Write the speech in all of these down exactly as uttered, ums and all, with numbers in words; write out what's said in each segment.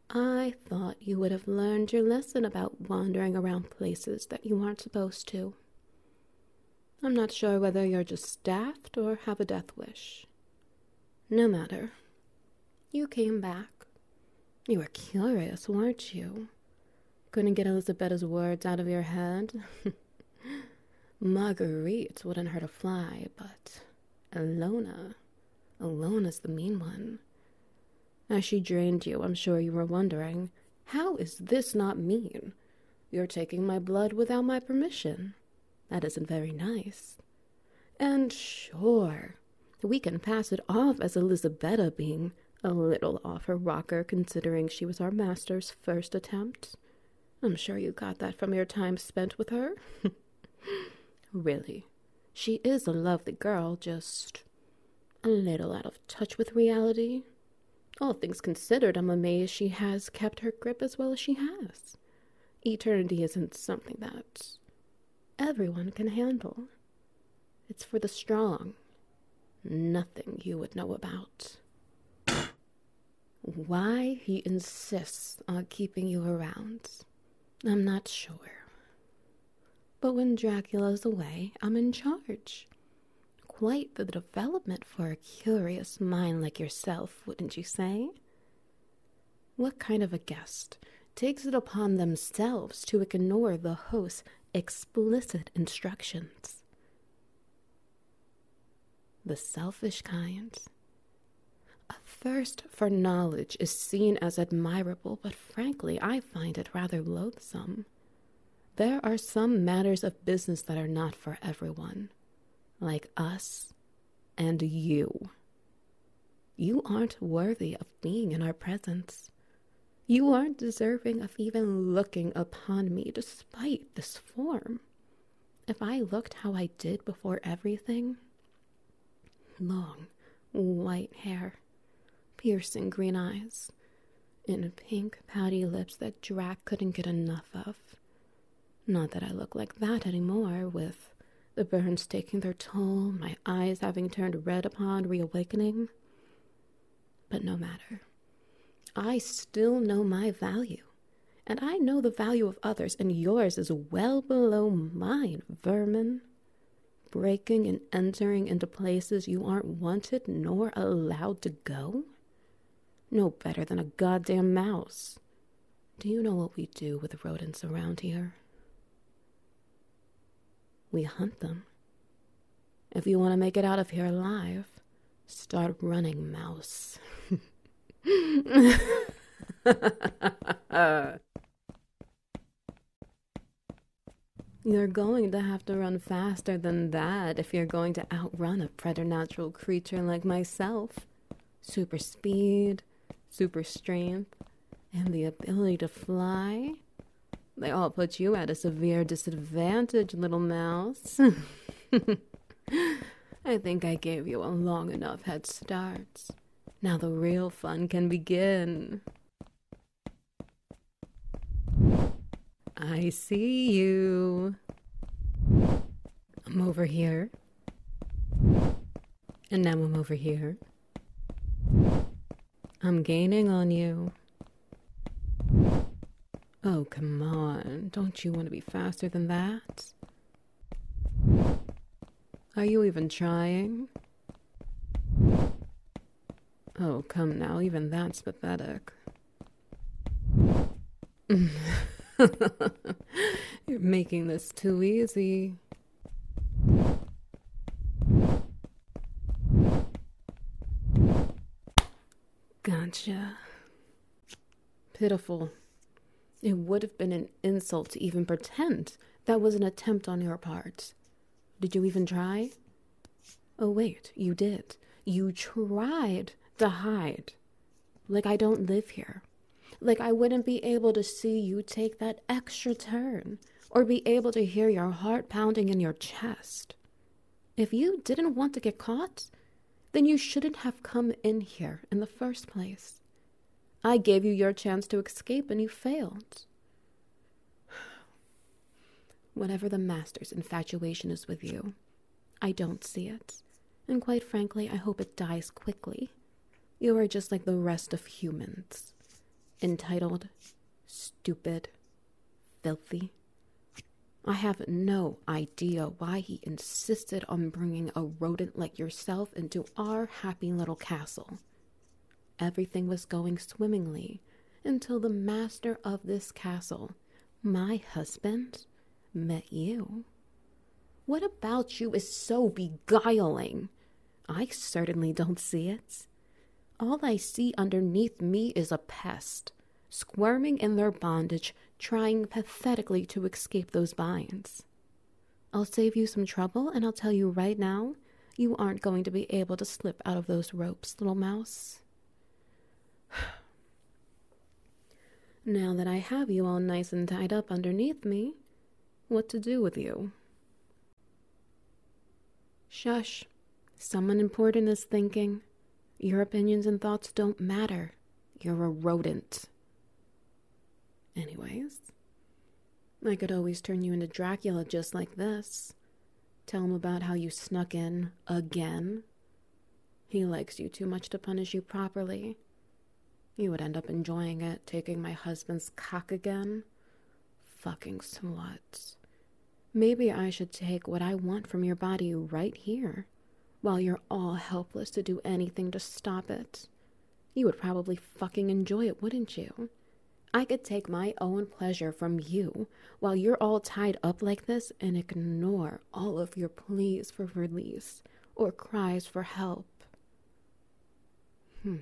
I thought you would have learned your lesson about wandering around places that you aren't supposed to. I'm not sure whether you're just daft or have a death wish. No matter. You came back. You were curious, weren't you? Couldn't get Elisabetta's words out of your head? Marguerite wouldn't hurt a fly, but Ilona, Ilona's the mean one. As she drained you, I'm sure you were wondering, how is this not mean? You're taking my blood without my permission. That isn't very nice. And sure, we can pass it off as Elisabetta being a little off her rocker, considering she was our master's first attempt. I'm sure you got that from your time spent with her. Really, she is a lovely girl, just a little out of touch with reality. All things considered, I'm amazed she has kept her grip as well as she has. Eternity isn't something that everyone can handle. It's for the strong. Nothing you would know about. Why he insists on keeping you around, I'm not sure. But when Dracula's away, I'm in charge. Quite the development for a curious mind like yourself, wouldn't you say? What kind of a guest takes it upon themselves to ignore the host's explicit instructions? The selfish kind. A thirst for knowledge is seen as admirable, but frankly, I find it rather loathsome. There are some matters of business that are not for everyone, like us and you. You aren't worthy of being in our presence. You aren't deserving of even looking upon me despite this form. If I looked how I did before everything, long, white hair, piercing green eyes, and pink, pouty lips that Drac couldn't get enough of. Not that I look like that anymore, with the burns taking their toll, my eyes having turned red upon reawakening. But no matter. I still know my value, and I know the value of others, and yours is well below mine, vermin. Breaking and entering into places you aren't wanted nor allowed to go? No better than a goddamn mouse. Do you know what we do with rodents around here? We hunt them. If you want to make it out of here alive, start running, mouse. You're going to have to run faster than that if you're going to outrun a preternatural creature like myself. Super speed, super strength, and the ability to fly. They all put you at a severe disadvantage, little mouse. I think I gave you a long enough head start. Now the real fun can begin. I see you. I'm over here. And now I'm over here. I'm gaining on you. Oh, come on. Don't you want to be faster than that? Are you even trying? Oh, come now. Even that's pathetic. You're making this too easy. Gotcha. Pitiful. It would have been an insult to even pretend that was an attempt on your part. Did you even try? Oh, wait, you did. You tried to hide. Like I don't live here. Like I wouldn't be able to see you take that extra turn, or be able to hear your heart pounding in your chest. If you didn't want to get caught, then you shouldn't have come in here in the first place. I gave you your chance to escape and you failed. Whatever the master's infatuation is with you, I don't see it. And quite frankly, I hope it dies quickly. You are just like the rest of humans. entitled, stupid, filthy. I have no idea why he insisted on bringing a rodent like yourself into our happy little castle. Everything was going swimmingly until the master of this castle, my husband, met you. What about you is so beguiling? I certainly don't see it. All I see underneath me is a pest, squirming in their bondage, trying pathetically to escape those binds. I'll save you some trouble, and I'll tell you right now, you aren't going to be able to slip out of those ropes, little mouse. Now that I have you all nice and tied up underneath me, what to do with you? Shush. Someone important is thinking. Your opinions and thoughts don't matter. You're a rodent. Anyways, I could always turn you into Dracula just like this. Tell him about how you snuck in again. He likes you too much to punish you properly. You would end up enjoying it, taking my husband's cock again. Fucking slut. Maybe I should take what I want from your body right here, while you're all helpless to do anything to stop it. You would probably fucking enjoy it, wouldn't you? I could take my own pleasure from you while you're all tied up like this and ignore all of your pleas for release or cries for help. Hmm.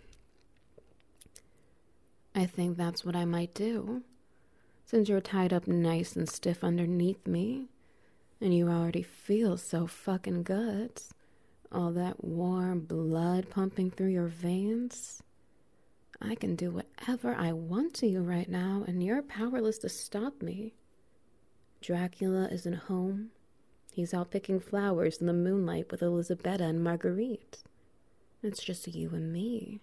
I think that's what I might do. Since you're tied up nice and stiff underneath me, and you already feel so fucking good, all that warm blood pumping through your veins, I can do whatever I want to you right now, and you're powerless to stop me. Dracula isn't home. He's out picking flowers in the moonlight with Elisabetta and Marguerite. It's just you and me.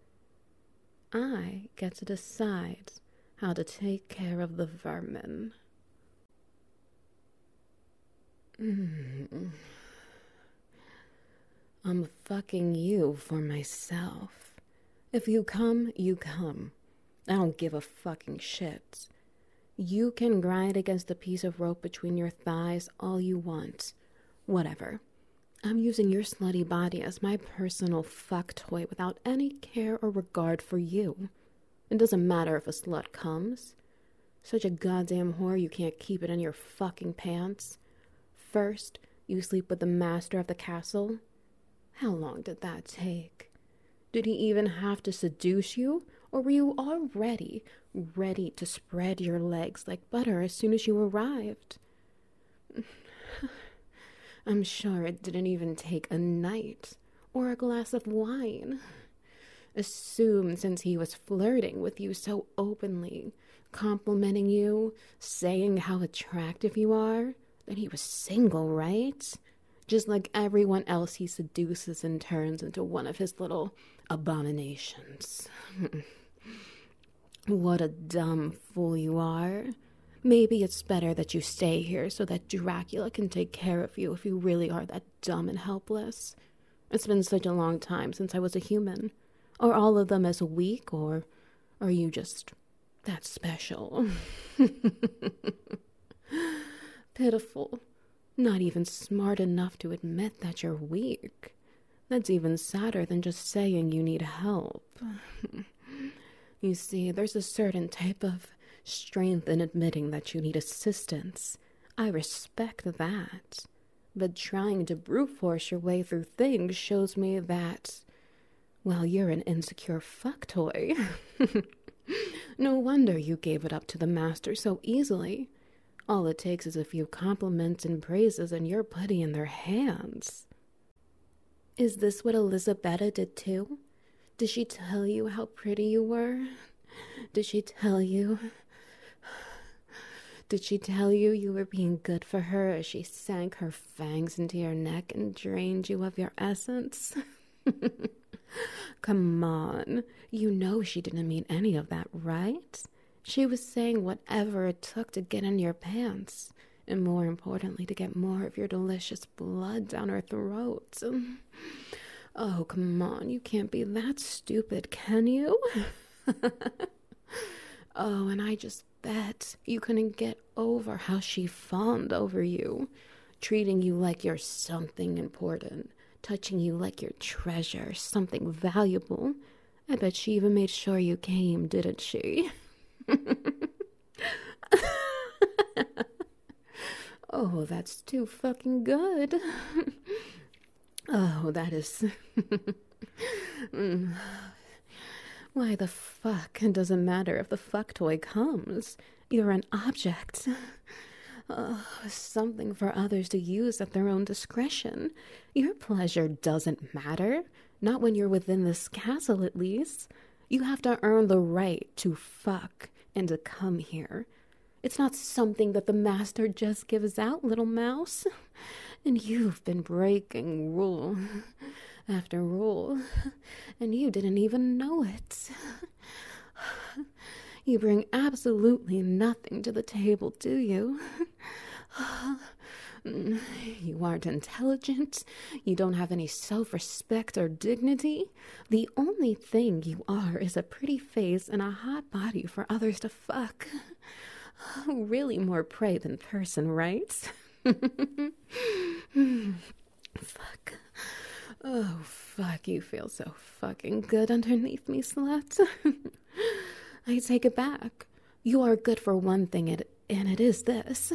I get to decide how to take care of the vermin. Mm. I'm fucking you for myself. If you come, you come. I don't give a fucking shit. You can grind against the piece of rope between your thighs all you want. Whatever. I'm using your slutty body as my personal fuck toy without any care or regard for you. It doesn't matter if a slut comes. Such a goddamn whore you can't keep it in your fucking pants. First, you sleep with the master of the castle. How long did that take? Did he even have to seduce you? Or were you already ready to spread your legs like butter as soon as you arrived? I'm sure it didn't even take a night or a glass of wine. Assume since he was flirting with you so openly, complimenting you, saying how attractive you are, that he was single, right? Just like everyone else he seduces and turns into one of his little abominations. What a dumb fool you are. Maybe it's better that you stay here so that Dracula can take care of you if you really are that dumb and helpless. It's been such a long time since I was a human. Are all of them as weak, or are you just that special? Pitiful. Not even smart enough to admit that you're weak. That's even sadder than just saying you need help. You see, there's a certain type of strength in admitting that you need assistance. I respect that. But trying to brute force your way through things shows me that, well, you're an insecure fuck toy. No wonder you gave it up to the master so easily. All it takes is a few compliments and praises and you're putty in their hands. Is this what Elisabetta did too? Did she tell you how pretty you were? Did she tell you... Did she tell you you were being good for her as she sank her fangs into your neck and drained you of your essence? Come on, you know she didn't mean any of that, right? She was saying whatever it took to get in your pants, and more importantly, to get more of your delicious blood down her throat. Oh, come on, you can't be that stupid, can you? Oh, and I just bet you couldn't get over how she fawned over you, treating you like you're something important, touching you like your treasure, something valuable. I bet she even made sure you came, didn't she? Oh, that's too fucking good. Oh, that is... mm. Why the fuck doesn't matter if the fuck toy comes? You're an object. Oh, something for others to use at their own discretion. Your pleasure doesn't matter. Not when you're within this castle, at least. You have to earn the right to fuck and to come here. It's not something that the master just gives out, little mouse. And you've been breaking rule after rule, and you didn't even know it. You bring absolutely nothing to the table, do you? You aren't intelligent. You don't have any self-respect or dignity. The only thing you are is a pretty face and a hot body for others to fuck. Really more prey than person, right? Fuck. Oh, fuck, you feel so fucking good underneath me, slut. I take it back. You are good for one thing, and it is this.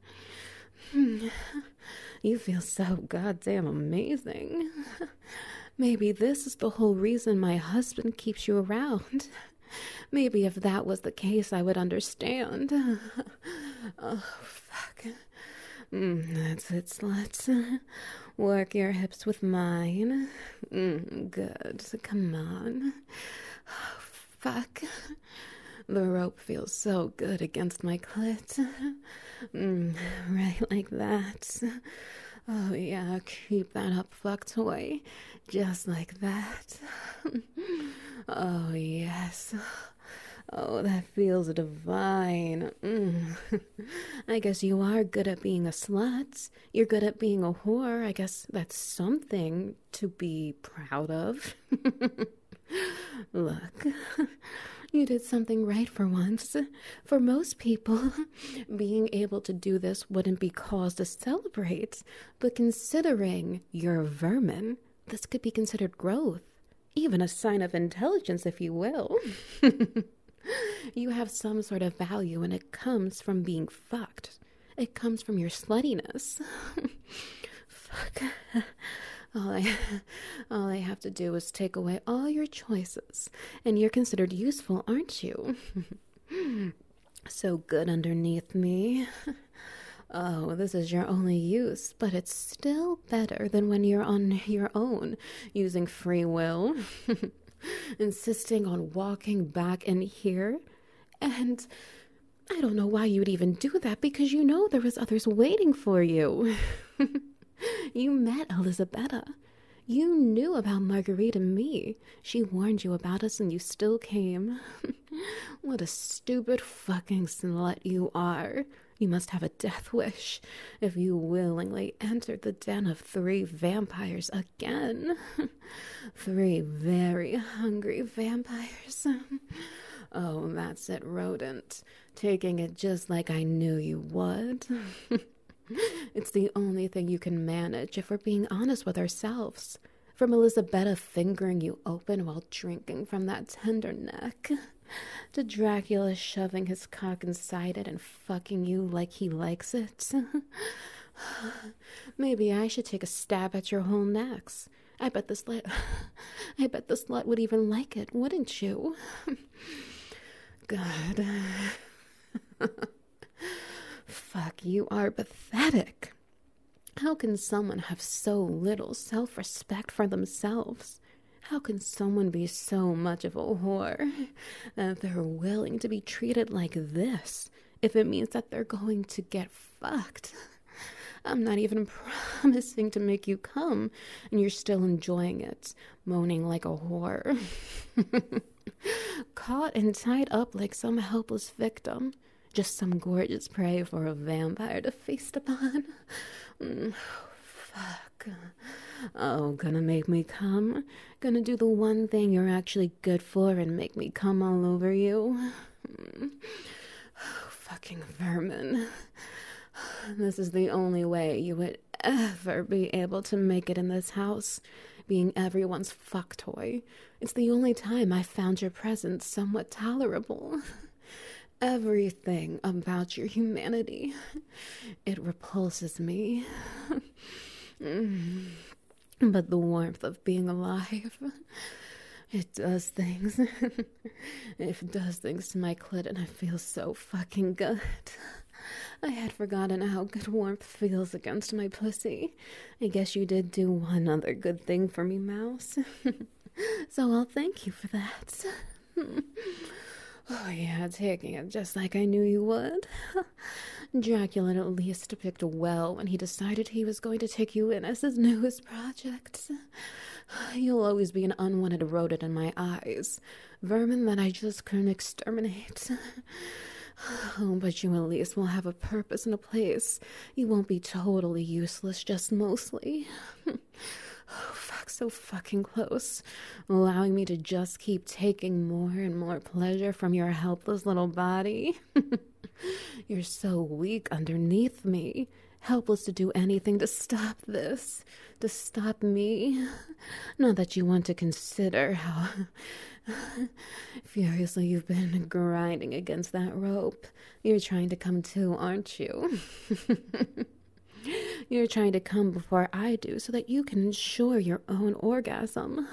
You feel so goddamn amazing. Maybe this is the whole reason my husband keeps you around. Maybe if that was the case, I would understand. Oh, fuck. Mm, that's it, slut. Work your hips with mine. Mm, good. Come on. Oh, fuck. The rope feels so good against my clit. Mm, right like that. Oh, yeah, keep that up, fuck toy. Just like that. Oh, yes. Oh, that feels divine. Mm. I guess you are good at being a slut. You're good at being a whore. I guess that's something to be proud of. Look, you did something right for once. For most people, being able to do this wouldn't be cause to celebrate. But considering you're vermin, this could be considered growth. Even a sign of intelligence, if you will. You have some sort of value, and it comes from being fucked. It comes from your sluttiness. Fuck. All I, all I have to do is take away all your choices, and you're considered useful, aren't you? So good underneath me. Oh, this is your only use, but it's still better than when you're on your own, using free will. Insisting on walking back in here. And I don't know why you would even do that, because you know there was others waiting for you. You met Elisabetta. You knew about Marguerite and me. She warned you about us and you still came. What a stupid fucking slut you are. You must have a death wish if you willingly entered the den of three vampires again. Three very hungry vampires. Oh, that's it, rodent. Taking it just like I knew you would. It's the only thing you can manage if we're being honest with ourselves. From Elisabetta fingering you open while drinking from that tender neck, to Dracula shoving his cock inside it and fucking you like he likes it. Maybe I should take a stab at your whole necks. I bet this slut, I bet the slut would even like it, wouldn't you? God. Fuck, you are pathetic. How can someone have so little self-respect for themselves? How can someone be so much of a whore that they're willing to be treated like this if it means that they're going to get fucked? I'm not even promising to make you come, and you're still enjoying it, moaning like a whore. Caught and tied up like some helpless victim. Just some gorgeous prey for a vampire to feast upon. Mm, Fuck. Oh, gonna make me come? Gonna do the one thing you're actually good for and make me come all over you? Oh, fucking vermin. This is the only way you would ever be able to make it in this house, being everyone's fuck toy. It's the only time I found your presence somewhat tolerable. Everything about your humanity, it repulses me. But the warmth of being alive, it does things. It does things to my clit and I feel so fucking good. I had forgotten how good warmth feels against my pussy. I guess you did do one other good thing for me, Mouse. So I'll thank you for that. Oh yeah, taking it just like I knew you would. Dracula at least picked well when he decided he was going to take you in as his newest project. You'll always be an unwanted rodent in my eyes. Vermin that I just couldn't exterminate. Oh, but you at least will have a purpose and a place. You won't be totally useless, just mostly. Oh, fuck, so fucking close. Allowing me to just keep taking more and more pleasure from your helpless little body. You're so weak underneath me. Helpless to do anything to stop this. To stop me. Not that you want to consider how furiously you've been grinding against that rope. You're trying to come to, aren't you? You're trying to come before I do so that you can ensure your own orgasm.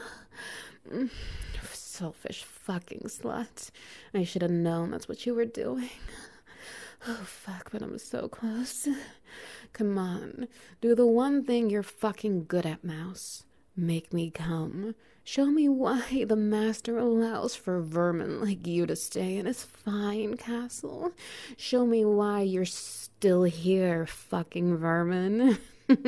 Selfish fucking slut. I should have known that's what you were doing. Oh, fuck, but I'm so close. Come on. Do the one thing you're fucking good at, Mouse. Make me come. Show me why the master allows for vermin like you to stay in his fine castle. Show me why you're still here, fucking vermin.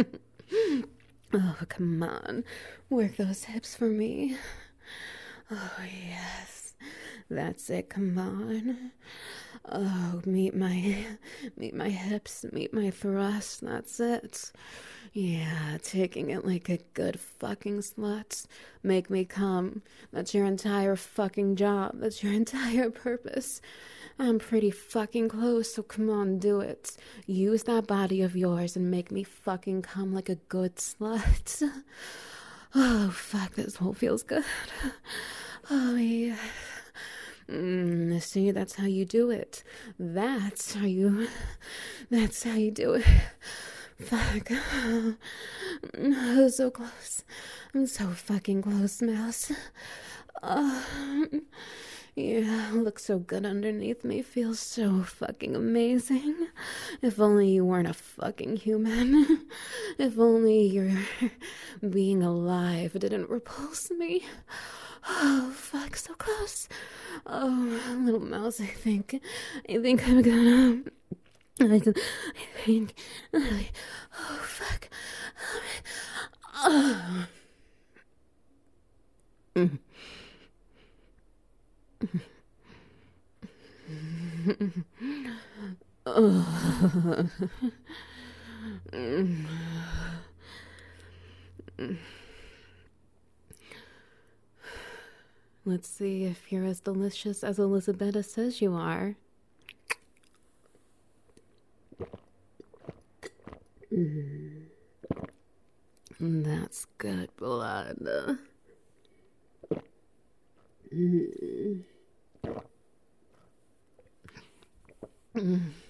Oh, come on. Work those hips for me. Oh, yes. That's it, come on. Oh, meet my, meet my hips, meet my thrust, that's it. Yeah, taking it like a good fucking slut. Make me come. That's your entire fucking job. That's your entire purpose. I'm pretty fucking close, so come on, do it. Use that body of yours and make me fucking come like a good slut. Oh, fuck, this whole feels good. Oh, yeah. Mm, see, that's how you do it. That's how you... That's how you do it. Fuck. Oh, so close. I'm so fucking close, Mouse. Oh, yeah, looks so good underneath me. Feels so fucking amazing. If only you weren't a fucking human. If only your being alive didn't repulse me. Oh, fuck, so close. Oh, little mouse, I think. I think I'm gonna... I, I think... Oh, fuck. Oh. Mm. Oh. Mm. Let's see if you're as delicious as Elizabetta says you are. Mm. That's good blood. Mm. Mm.